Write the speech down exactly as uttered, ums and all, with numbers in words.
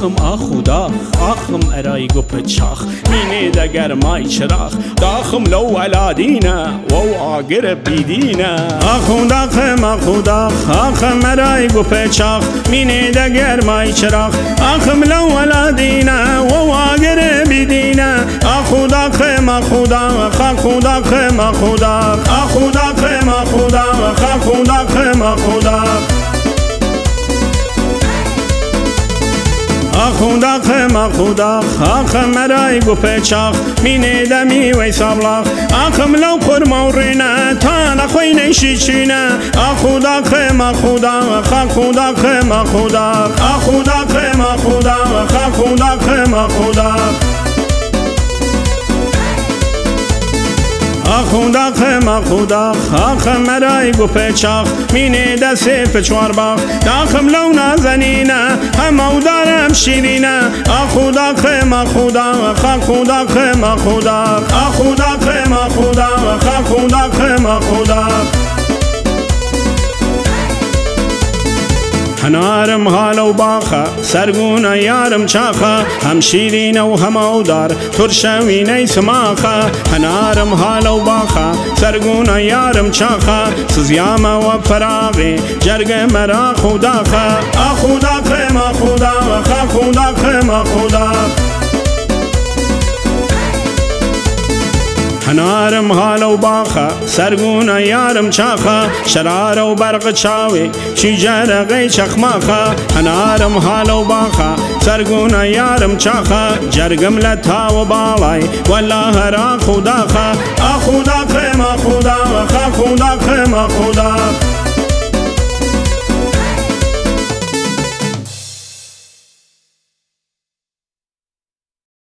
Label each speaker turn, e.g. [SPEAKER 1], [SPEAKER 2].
[SPEAKER 1] آخم آخودا آخم ارای گو پچاخ مینه دگر مای چراخ داخم لو علادینه و آگر بیدینه آخودا آخم آخودا آخم ارای گو پچاخ مینه دگر مای چراخ آخم لو علادینه و آگر بیدینه آخودا آخم آخودا آخودا آخم آخودا آخودا آخم آخودا آخودا آخم آخودا آخودا آخم آخودا آخم مرای گو پچاخ مینه دمی وی سابلاخ آخم لو خورما و رینه تا نخوی نیشی چینه آخودا آخم آخودا آخودا آخم آخودا آخودا آخم آخودا آخودا آخم آخودا آخودا آخم آخودا آخم مرای گو پچاخ مینه دسته پچوار باخ داخم لو نازنینه همو دارم شیرینه آخودا آخم آخودا آخودا آخم آخودا آخودا آخم آخودا آخودا آخم آخودا هنارم حالو باخه سرگونه یارم چاخه هم شیرینه و هم اودار ترشوینه سماخه هنارم حالو باخه سرگونه یارم چاخه سزیامه و فراغی جرگ مرا خوداخه آخودا آخم آخودا آخودا آخم آخودا هنارم حالو باخه سرگونه یارم چاخه شرار و برق چاوی چی جرقی چخماخه هنارم حالو باخه سرگونه یارم چاخه جرگم لتا و بالای والله را خوداخه آخودا آخم آخودا آخودا آخم آخودا